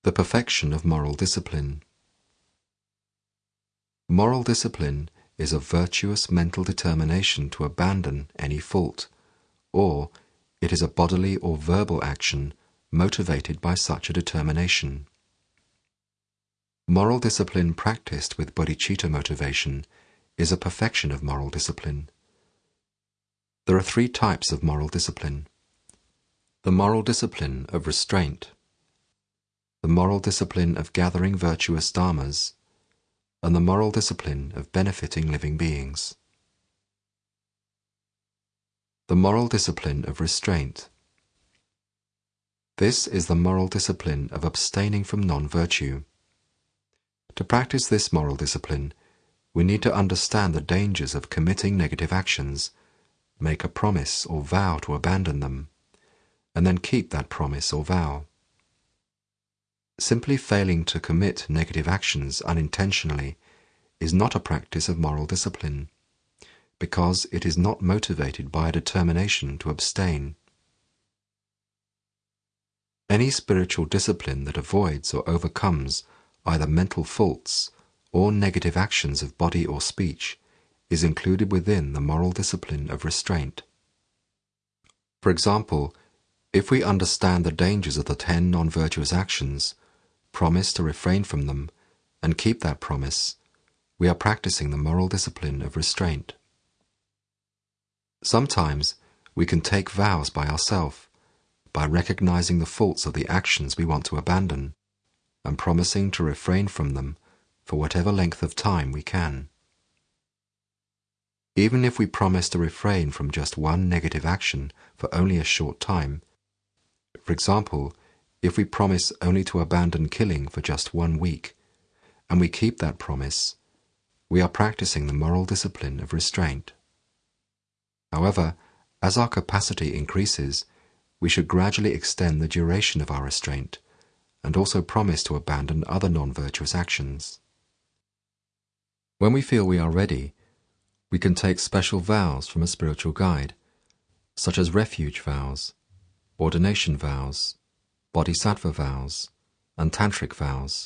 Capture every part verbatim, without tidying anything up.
The perfection of moral discipline. Moral discipline is a virtuous mental determination to abandon any fault, or it is a bodily or verbal action motivated by such a determination. Moral discipline practiced with bodhicitta motivation is a perfection of moral discipline. There are three types of moral discipline: the moral discipline of restraint, the moral discipline of gathering virtuous dharmas, and the moral discipline of benefiting living beings. The moral discipline of restraint. This is the moral discipline of abstaining from non-virtue. To practice this moral discipline, we need to understand the dangers of committing negative actions, make a promise or vow to abandon them, and then keep that promise or vow. Simply failing to commit negative actions unintentionally is not a practice of moral discipline, because it is not motivated by a determination to abstain. Any spiritual discipline that avoids or overcomes either mental faults or negative actions of body or speech is included within the moral discipline of restraint. For example, if we understand the dangers of the ten non-virtuous actions, promise to refrain from them, and keep that promise, we are practicing the moral discipline of restraint. Sometimes we can take vows by ourselves, by recognizing the faults of the actions we want to abandon, and promising to refrain from them for whatever length of time we can. Even if we promise to refrain from just one negative action for only a short time, for example, if we promise only to abandon killing for just one week, and we keep that promise, we are practicing the moral discipline of restraint. However, as our capacity increases, we should gradually extend the duration of our restraint, and also promise to abandon other non-virtuous actions. When we feel we are ready, we can take special vows from a spiritual guide, such as refuge vows, ordination vows, bodhisattva vows, and tantric vows.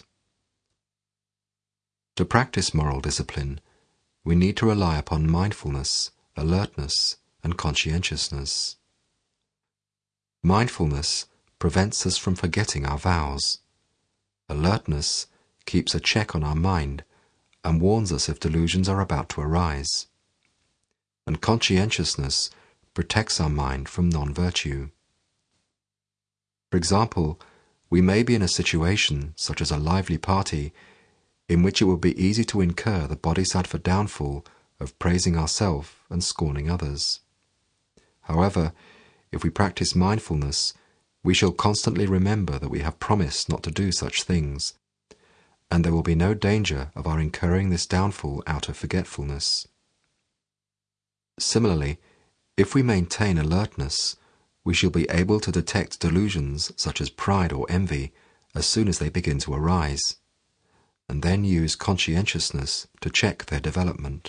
To practice moral discipline, we need to rely upon mindfulness, alertness, and conscientiousness. Mindfulness prevents us from forgetting our vows. Alertness keeps a check on our mind and warns us if delusions are about to arise. And conscientiousness protects our mind from non-virtue. For example, we may be in a situation, such as a lively party, in which it would be easy to incur the bodhisattva downfall of praising ourselves and scorning others. However, if we practice mindfulness, we shall constantly remember that we have promised not to do such things, and there will be no danger of our incurring this downfall out of forgetfulness. Similarly, if we maintain alertness, we shall be able to detect delusions such as pride or envy as soon as they begin to arise, and then use conscientiousness to check their development.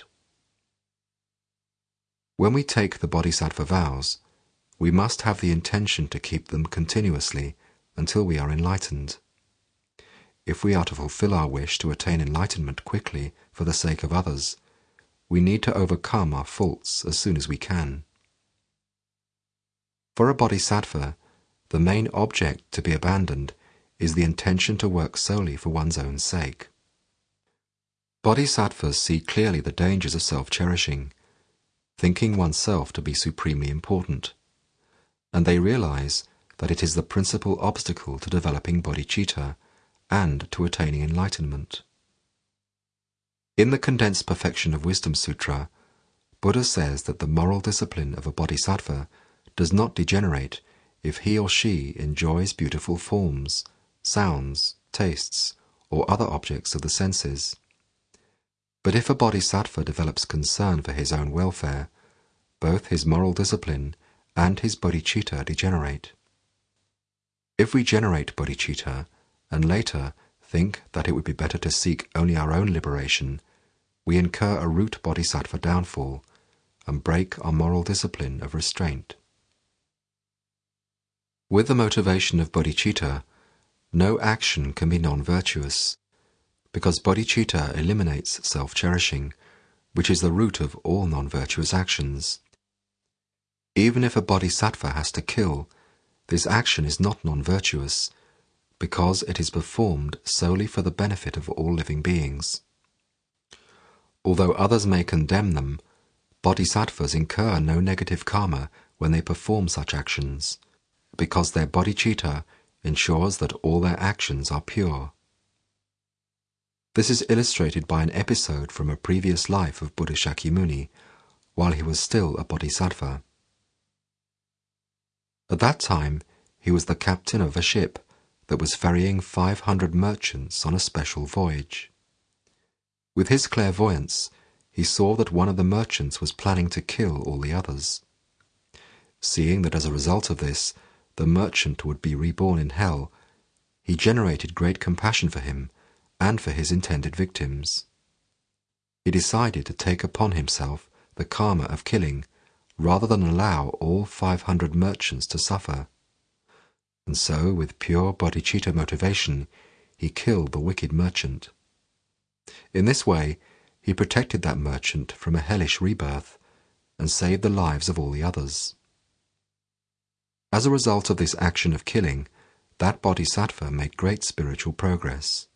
When we take the bodhisattva vows, we must have the intention to keep them continuously until we are enlightened. If we are to fulfill our wish to attain enlightenment quickly for the sake of others, we need to overcome our faults as soon as we can. For a bodhisattva, the main object to be abandoned is the intention to work solely for one's own sake. Bodhisattvas see clearly the dangers of self-cherishing, thinking oneself to be supremely important, and they realize that it is the principal obstacle to developing bodhicitta and to attaining enlightenment. In the Condensed Perfection of Wisdom Sutra, Buddha says that the moral discipline of a bodhisattva does not degenerate if he or she enjoys beautiful forms, sounds, tastes, or other objects of the senses. But if a bodhisattva develops concern for his own welfare, both his moral discipline and his bodhicitta degenerate. If we generate bodhicitta and later think that it would be better to seek only our own liberation, we incur a root bodhisattva downfall and break our moral discipline of restraint. With the motivation of bodhicitta, no action can be non-virtuous, because bodhicitta eliminates self-cherishing, which is the root of all non-virtuous actions. Even if a bodhisattva has to kill, this action is not non-virtuous, because it is performed solely for the benefit of all living beings. Although others may condemn them, bodhisattvas incur no negative karma when they perform such actions, because their bodhicitta ensures that all their actions are pure. This is illustrated by an episode from a previous life of Buddha Shakyamuni, while he was still a bodhisattva. At that time, he was the captain of a ship that was ferrying five hundred merchants on a special voyage. With his clairvoyance, he saw that one of the merchants was planning to kill all the others. Seeing that as a result of this, the merchant would be reborn in hell, he generated great compassion for him and for his intended victims. He decided to take upon himself the karma of killing rather than allow all five hundred merchants to suffer. And so, with pure bodhicitta motivation, he killed the wicked merchant. In this way, he protected that merchant from a hellish rebirth and saved the lives of all the others. As a result of this action of killing, that bodhisattva made great spiritual progress.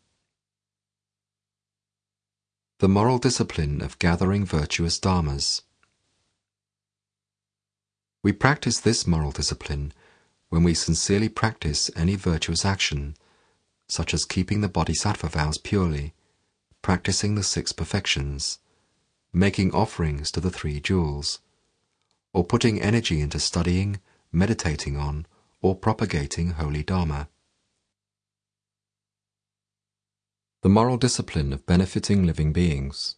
The moral discipline of gathering virtuous dharmas. We practice this moral discipline when we sincerely practice any virtuous action, such as keeping the bodhisattva vows purely, practicing the six perfections, making offerings to the three jewels, or putting energy into studying, meditating on, or propagating holy dharma. The moral discipline of benefiting living beings.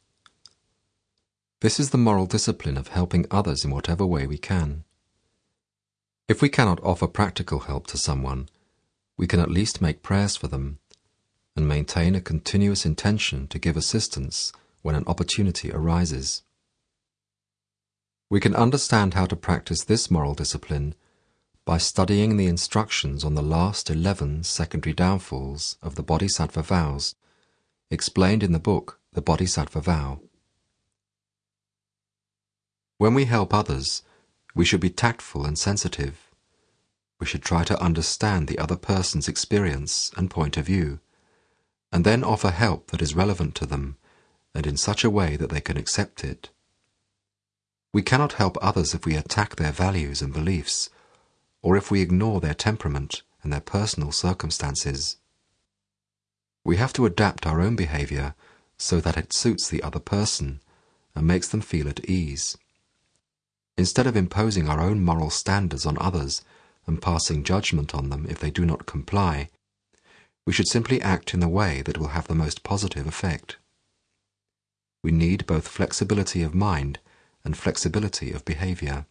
This is the moral discipline of helping others in whatever way we can. If we cannot offer practical help to someone, we can at least make prayers for them and maintain a continuous intention to give assistance when an opportunity arises. We can understand how to practice this moral discipline by studying the instructions on the last eleven secondary downfalls of the Bodhisattva vows, explained in the book The Bodhisattva Vow. When we help others, we should be tactful and sensitive. We should try to understand the other person's experience and point of view, and then offer help that is relevant to them and in such a way that they can accept it. We cannot help others if we attack their values and beliefs, or if we ignore their temperament and their personal circumstances. We have to adapt our own behavior so that it suits the other person and makes them feel at ease. Instead of imposing our own moral standards on others and passing judgment on them if they do not comply, we should simply act in the way that will have the most positive effect. We need both flexibility of mind and flexibility of behavior.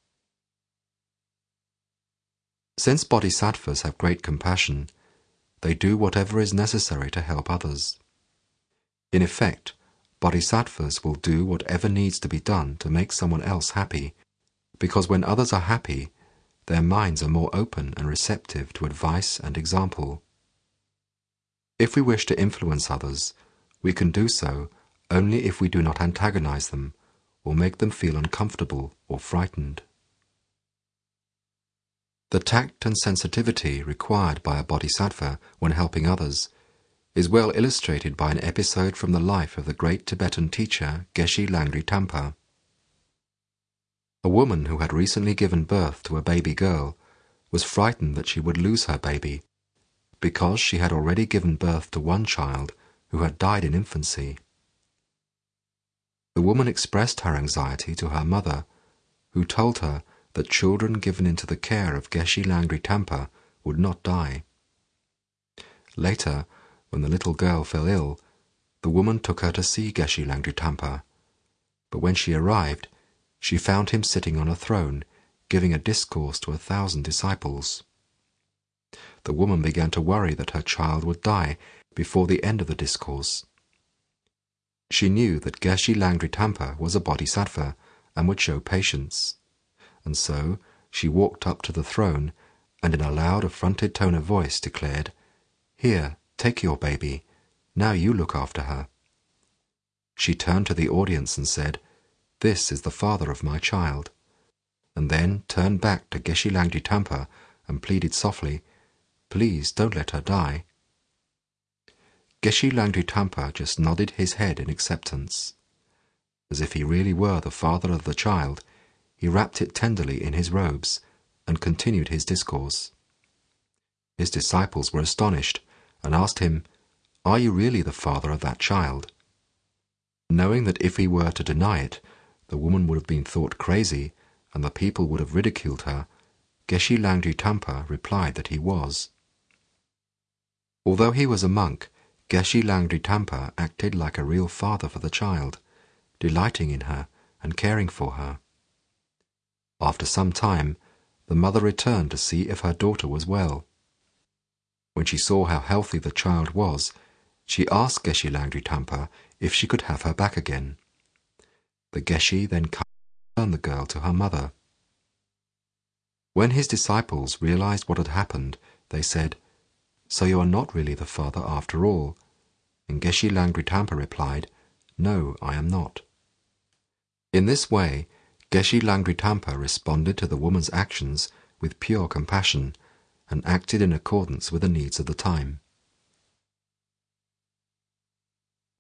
Since bodhisattvas have great compassion, they do whatever is necessary to help others. In effect, bodhisattvas will do whatever needs to be done to make someone else happy, because when others are happy, their minds are more open and receptive to advice and example. If we wish to influence others, we can do so only if we do not antagonize them or make them feel uncomfortable or frightened. The tact and sensitivity required by a bodhisattva when helping others is well illustrated by an episode from the life of the great Tibetan teacher Geshe Langri Tangpa. A woman who had recently given birth to a baby girl was frightened that she would lose her baby because she had already given birth to one child who had died in infancy. The woman expressed her anxiety to her mother, who told her that children given into the care of Geshe Langri Tangpa would not die. Later, when the little girl fell ill, the woman took her to see Geshe Langri Tangpa, but when she arrived, she found him sitting on a throne, giving a discourse to a thousand disciples. The woman began to worry that her child would die before the end of the discourse. She knew that Geshe Langri Tangpa was a bodhisattva and would show patience, and so she walked up to the throne and in a loud, affronted tone of voice declared, "Here, take your baby. Now you look after her." She turned to the audience and said, "This is the father of my child," and then turned back to Geshe Langri Tangpa and pleaded softly, "Please don't let her die." Geshe Langri Tangpa just nodded his head in acceptance. As if he really were the father of the child, he wrapped it tenderly in his robes and continued his discourse. His disciples were astonished and asked him, "Are you really the father of that child?" Knowing that if he were to deny it, the woman would have been thought crazy and the people would have ridiculed her, Geshe Langri Tangpa replied that he was. Although he was a monk, Geshe Langri Tangpa acted like a real father for the child, delighting in her and caring for her. After some time, the mother returned to see if her daughter was well. When she saw how healthy the child was, she asked Geshe Langri Tangpa if she could have her back again. The Geshe then returned the girl to her mother. When his disciples realized what had happened, they said, "So you are not really the father after all?" And Geshe Langri Tangpa replied, "No, I am not." In this way, Geshe Langri Tangpa responded to the woman's actions with pure compassion and acted in accordance with the needs of the time.